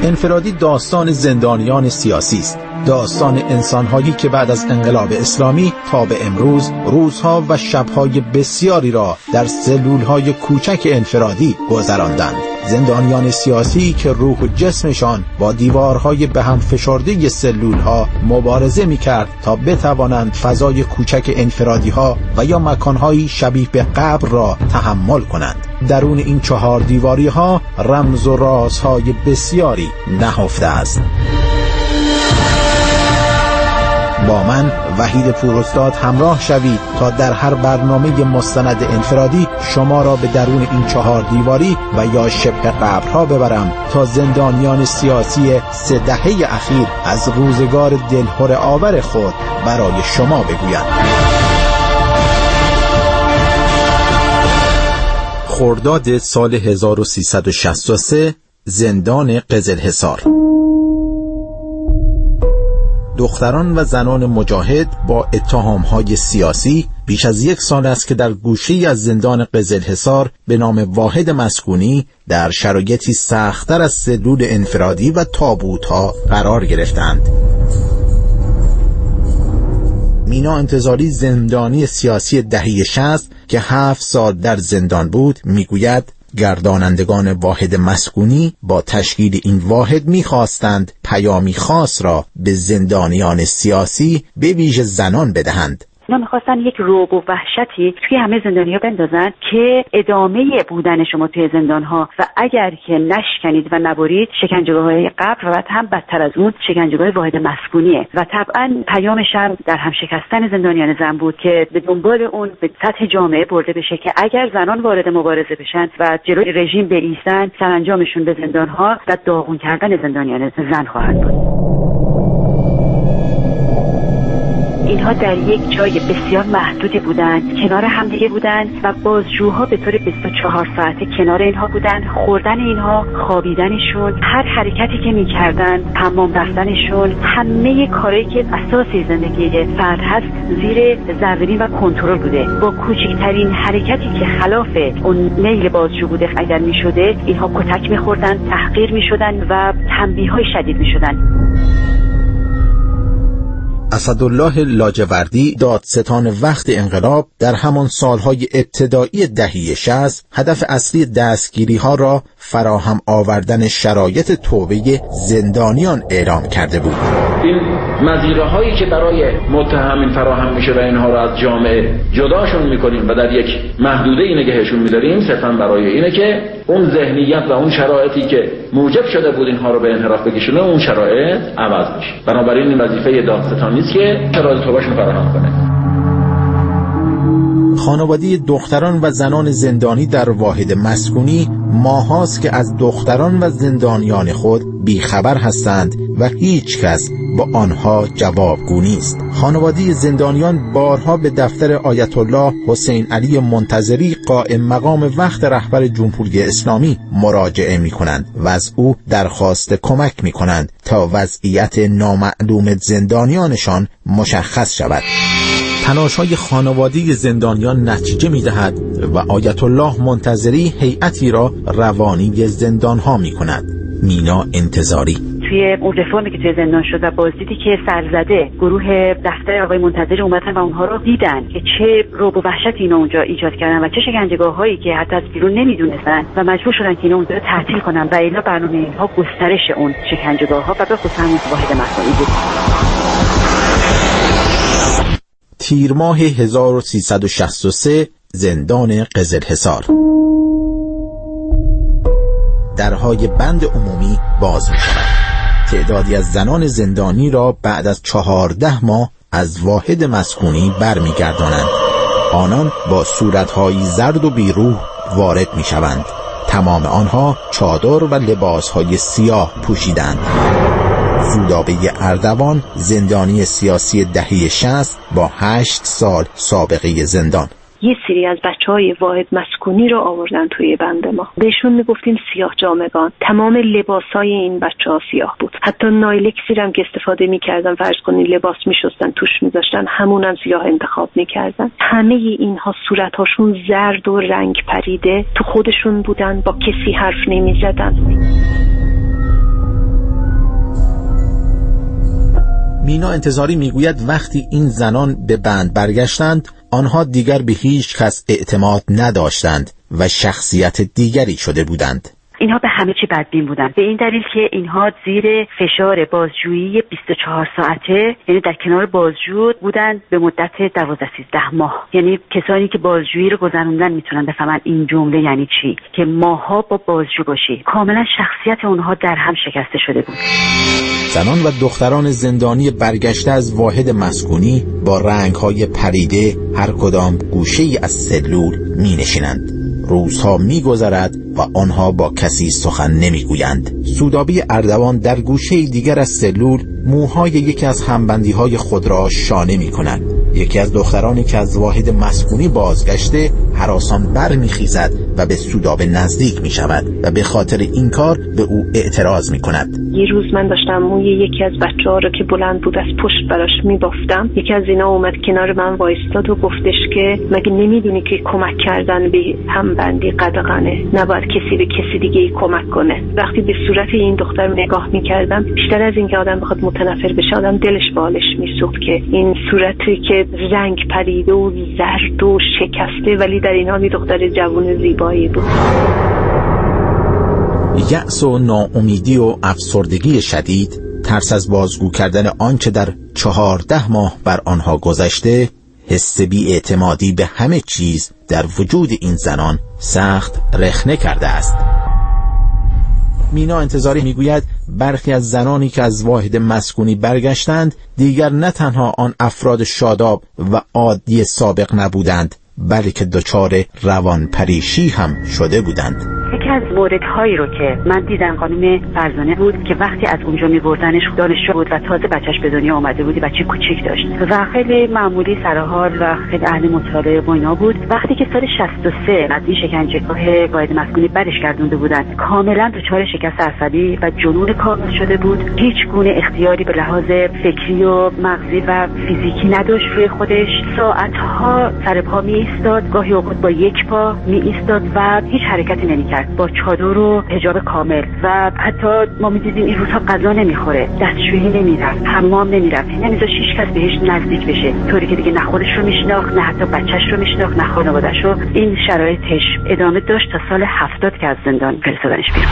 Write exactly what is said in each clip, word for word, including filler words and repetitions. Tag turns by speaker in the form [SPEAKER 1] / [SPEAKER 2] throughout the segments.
[SPEAKER 1] انفرادی داستان زندانیان سیاسی است، داستان انسان‌هایی که بعد از انقلاب اسلامی تا به امروز روزها و شب‌های بسیاری را در سلول‌های کوچک انفرادی گذراندند. زندانیان سیاسی که روح و جسمشان با دیوارهای به هم فشرده سلول‌ها مبارزه می‌کرد تا بتوانند فضای کوچک انفرادی‌ها و یا مکان‌های شبیه به قبر را تحمل کنند. درون این چهار دیواری‌ها رمز و رازهای بسیاری نهفته است. با من وحید پوراستاد همراه شوید تا در هر برنامه مستند انفرادی شما را به درون این چهار دیواری و یا شبه قبرها ببرم تا زندانیان سیاسی سه دهه اخیر از روزگار دلهره آور خود برای شما بگویند. خرداد سال هزار و سیصد و شصت و سه، زندان قزلحصار. دختران و زنان مجاهد با اتهام‌های سیاسی بیش از یک سال است که در گوشه‌ای از زندان قزلحصار به نام واحد مسکونی در شرایطی سخت‌تر از سلول انفرادی و تابوت‌ها قرار گرفتند. مینا انتظاری، زندانی سیاسی دهه شصت که هفت سال در زندان بود، میگوید گردانندگان واحد مسکونی با تشکیل این واحد می‌خواستند پیامی خاص را به زندانیان سیاسی به ویژه زنان بدهند.
[SPEAKER 2] اینا میخواستن یک رعب و وحشتی توی همه زندانی‌ها بندازن که ادامه بودن شما توی زندان‌ها و اگر که نشکنید و نبرید شکنجه‌های قبر و بعد هم بدتر از اون شکنجه‌های واحد مسکونیه و طبعا پیام شرم در هم شکستن زندانیان زن بود که به دنبال اون به سطح جامعه برده بشه که اگر زنان وارد مبارزه بشن و جلوی رژیم بایستن سرانجامشون به زندان‌ها و داغون کردن زندانیان زن خواهد بود. اینها در یک جای بسیار محدودی بودند، کنار همدیگه بودند و بازجوها به طور بیست و چهار ساعته کنار اینها بودند. خوردن اینها، خوابیدنشون، هر حرکتی که میکردن، حمام رفتنشون، همه کارهایی که اساسی زندگی فرد هست زیر ضربه‌بین و کنترل بوده. با کوچکترین حرکتی که خلاف اون میل بازجو بوده اگر میشده اینها کتک میخوردن، تحقیر میشدن و تنبیه‌های شدید میشدن.
[SPEAKER 1] اسدالله لاجوردی، دادستان وقت انقلاب، در همان سالهای ابتدایی دهه شصت هدف اصلی دستگیری‌ها را فراهم آوردن شرایط توبه زندانیان اعلام کرده بود.
[SPEAKER 3] این مزیره‌هایی که برای متهمین فراهم میشه و اینها را از جامعه جداشون میکنیم و در یک محدوده نگهشون میداریم صرفاً برای اینه که اون ذهنیت و اون شرایطی که موجب شده بود اینها رو به انحراف بکشونه اون شرایط عوض میشه. بنابراین این وظیفه دادستان نیست که شرایط توبهشون فراهم کنه.
[SPEAKER 1] خانواده دختران و زنان زندانی در واحد مسکونی ماهاست که از دختران و زندانیان خود بیخبر هستند و هیچ کس با آنها جوابگو نیست. خانواده زندانیان بارها به دفتر آیت الله حسین علی منتظری قائم مقام وقت رهبر جمهوری اسلامی مراجعه می کنند و از او درخواست کمک می کنند تا وضعیت نامعلوم زندانیانشان مشخص شود. تلاش‌های خانواده زندانیان نتیجه می‌دهد و آیت الله منتظری هیئتی را روانی زندان‌ها می‌کند. مینا انتظاری
[SPEAKER 2] توی اون رفرمی که توی زندان شد و بازدیدی که سرزده گروه دفتر آقای منتظری اومدن و اونها رو دیدن که چه رعب و وحشت اینا اونجا ایجاد کردن و چه شکنجه‌گاه‌هایی که حتی از بیرون نمی‌دونستن و مجبور شدن که اینا اونجا رو تعطیل کنن و الا برنامه اینها گسترش اون شکنجه‌گاه‌ها و به خصوص همون واحد مسکونی بود.
[SPEAKER 1] تیر ماه هزار و سیصد و شصت و سه، زندان قزلحصار. درهای بند عمومی باز می شود. تعدادی از زنان زندانی را بعد از چهارده ماه از واحد مسکونی برمی گردانند. آنان با صورتهایی زرد و بیروح وارد می شوند. تمام آنها چادر و لباسهای سیاه پوشیدند. زودابه اردوان، زندانی سیاسی دهه شصت با هشت سال سابقه زندان.
[SPEAKER 4] یه سری از بچهای واحد مسکونی رو آوردن توی بند ما. بهشون میگفتیم سیاه جامگان. تمام لباسای این بچه‌ها سیاه بود. حتی نایلکسی هم که استفاده می‌کردن، فرض کنین لباس می‌شستن توش می‌ذاشتن، همون هم سیاه انتخاب می‌کردن. همه اینها صورت‌هاشون زرد و رنگ پریده تو خودشون بودن، با کسی حرف نمی‌زدن.
[SPEAKER 1] مینا انتظاری میگوید وقتی این زنان به بند برگشتند، آنها دیگر به هیچ کس اعتماد نداشتند و شخصیت دیگری شده بودند.
[SPEAKER 2] اینها به همه چی بدبین بودن، به این دلیل که اینها زیر فشار بازجویی بیست و چهار ساعته، یعنی در کنار بازجو بودن به مدت دوازده سیزده ماه. یعنی کسانی که بازجویی رو گذروندن میتونن بفهمن این جمله یعنی چی، که ماها با بازجو باشی. کاملا شخصیت اونها در هم شکسته شده بود.
[SPEAKER 1] زنان و دختران زندانی برگشته از واحد مسکونی با رنگ‌های پریده هر کدام گوشه‌ای از سلول می‌نشینند. روزها می‌گذرد و آنها با کسی سخن نمی‌گویند. سودابی اردوان در گوشه دیگر از سلول موهای یکی از همبندی‌های خود را شانه می‌کند. یکی از دخترانی که از واحد مسکونی بازگشته هراسان برمیخیزد و به سودابه نزدیک می‌شود و به خاطر این کار به او اعتراض می‌کند.
[SPEAKER 4] یه روز من داشتم موی یکی از بچه‌ها رو که بلند بود از پشت براش می‌بافتم. یکی از اینا اومد کنار من وایستاد و گفتش که مگه نمی‌دونی که کمک کردن به همبندی قدغنه، نباید کسی به کسی دیگه ای کمک کنه. وقتی به صورت این دختر نگاه می‌کردم، بیشتر از این که آدم بخواد متنفر بشه، آدم دلش به حالش می‌سوخت که این صورتی که رنگ پریده و زرد و شکسته ولی در این حال دختر جوان زیبایی بود.
[SPEAKER 1] یأس و ناامیدی و افسردگی شدید، ترس از بازگو کردن آنچه در چهارده ماه بر آنها گذشته، حس بی‌اعتمادی به همه چیز در وجود این زنان سخت رخنه کرده است. مینا انتظاری میگوید برخی از زنانی که از واحد مسکونی برگشتند دیگر نه تنها آن افراد شاداب و عادی سابق نبودند، بلکه دچار روان پریشی هم شده بودند.
[SPEAKER 2] یکی از موردهایی رو که من دیدم خانم فرزانه بود که وقتی از اونجا می‌بردنش، دانشجو بود و تازه بچه‌ش به دنیا آمده بود، بچه کوچیک داشت و خیلی معمولی سرحال و خیلی اهل مطالعه و اینا بود. وقتی که سال شصت و سه از این شکنجهگاه واحد مسکونی برش گردونده بودن، کاملا دچار شکست عصبی و جنون کامل شده بود. هیچ گونه اختیاری به لحاظ فکری و مغزی و فیزیکی نداشت روی خودش. ساعت‌ها سر پا می‌ایستاد، گاهی اوقات با یک پا می‌ایستاد و هیچ حرکتی نمی‌کرد، با چادر و حجاب کامل. و حتی ما می‌دیدیم این روزها غذا نمی‌خوره، دستشویی نمی‌رفت، حمام نمی‌رفت، نمی‌ذاشت هیچ کس بهش نزدیک بشه، طوری که دیگه نه خودش رو می‌شناخت، نه حتی بچه‌ش رو می‌شناخت، نه خانواده‌اش رو. این شرایطش ادامه داشت تا سال هفتاد که از زندان فرستادنش بیرون.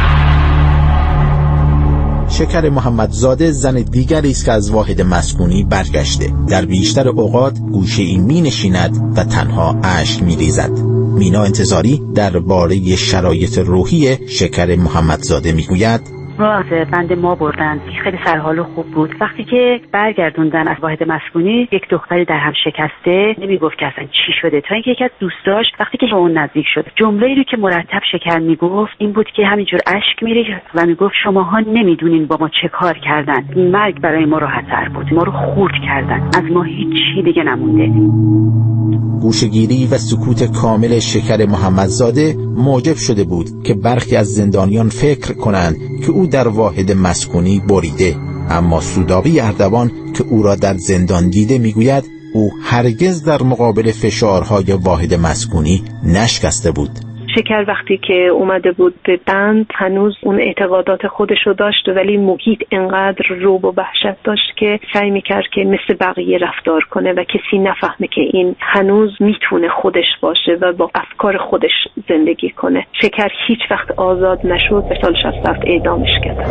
[SPEAKER 1] شکر محمدزاده زن دیگری است که از واحد مسکونی برگشته. در بیشتر اوقات گوشه‌ای می‌نشیند و تنها اشک می‌ریزد. مینا انتظاری درباره شرایط روحی شکر محمدزاده میگوید:
[SPEAKER 2] ما از بند ما بردن، خیلی سرحال و خوب بود. وقتی که برگردوندن از واحد مسکونی، یک دختری در هم شکسته، نمیگفت که اصلا چی شده، تا اینکه یکی از دوستاش وقتی که به اون نزدیک شد، جمله‌ای رو که مرتب شکر میگفت این بود که همینجور اشک میریخت و میگفت شماها نمیدونین با ما چه کار کردن، مرگ برای ما راحت‌تر بود، ما رو خورد کردن، از ما هیچ چی دیگه نمونده.
[SPEAKER 1] گوشه‌گیری و سکوت کامل شکر محمدزاده موجب شده بود که برخی از زندانیان فکر کنند که او در واحد مسکونی بریده، اما سودابی اردوان که او را در زندان دیده میگوید او هرگز در مقابل فشارهای واحد مسکونی نشکسته بود.
[SPEAKER 4] شکر وقتی که اومده بود به بند هنوز اون اعتقادات خودشو داشت، ولی محیط انقدر رعب و وحشت داشت که سعی میکرد که مثل بقیه رفتار کنه و کسی نفهمه که این هنوز میتونه خودش باشه و با افکار خودش زندگی کنه. شکر هیچ وقت آزاد نشد و سال شصت و هفت اعدامش کردن.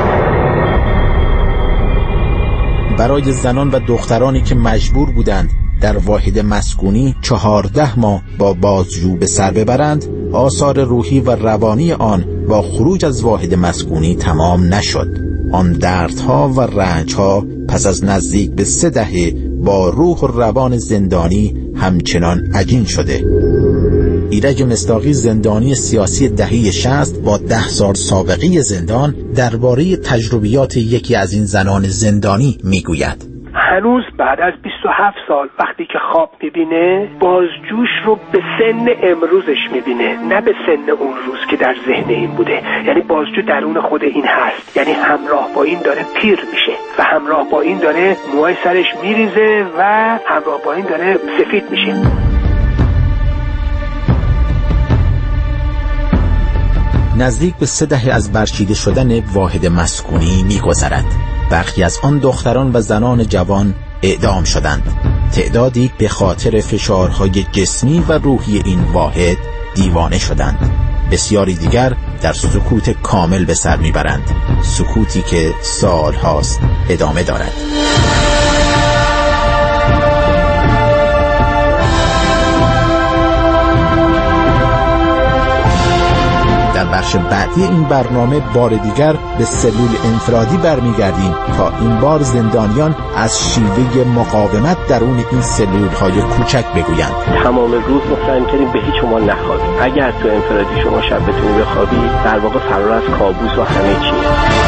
[SPEAKER 1] برای زنان و دخترانی که مجبور بودند در واحد مسکونی چهارده ماه با بازجو به سر ببرند، آثار روحی و روانی آن با خروج از واحد مسکونی تمام نشد. آن دردها و رنجها پس از نزدیک به سه دهه با روح و روان زندانی همچنان عجین شده. ایرج مصداقی، زندانی سیاسی دهه شصت با ده سال سابقه زندان، درباره تجربیات یکی از این زنان زندانی میگوید:
[SPEAKER 5] هنوز بعد از بیست و هفت سال وقتی که خواب میبینه، بازجوش رو به سن امروزش میبینه، نه به سن اون روز که در ذهن این بوده. یعنی بازجو درون خود این هست، یعنی همراه با این داره پیر میشه و همراه با این داره موهای سرش میریزه و همراه با این داره سفید میشه.
[SPEAKER 1] نزدیک به سه دهه از برچیده شدن واحد مسکونی میگذرد. برخی از آن دختران و زنان جوان اعدام شدند. تعدادی به خاطر فشارهای جسمی و روحی این واحد دیوانه شدند. بسیاری دیگر در سکوت کامل به سر میبرند، سکوتی که سال هاست ادامه دارد. در بخش بعدی این برنامه بار دیگر به سلول انفرادی برمیگردیم تا این بار زندانیان از شیوه مقاومت درون این سلول های کوچک بگویند.
[SPEAKER 5] تمام روز مطمئن کنیم به هیچ عنوان نخوابید. اگر تو انفرادی شما شب بتونید بخوابید، در واقع فرار از کابوس و همه چی.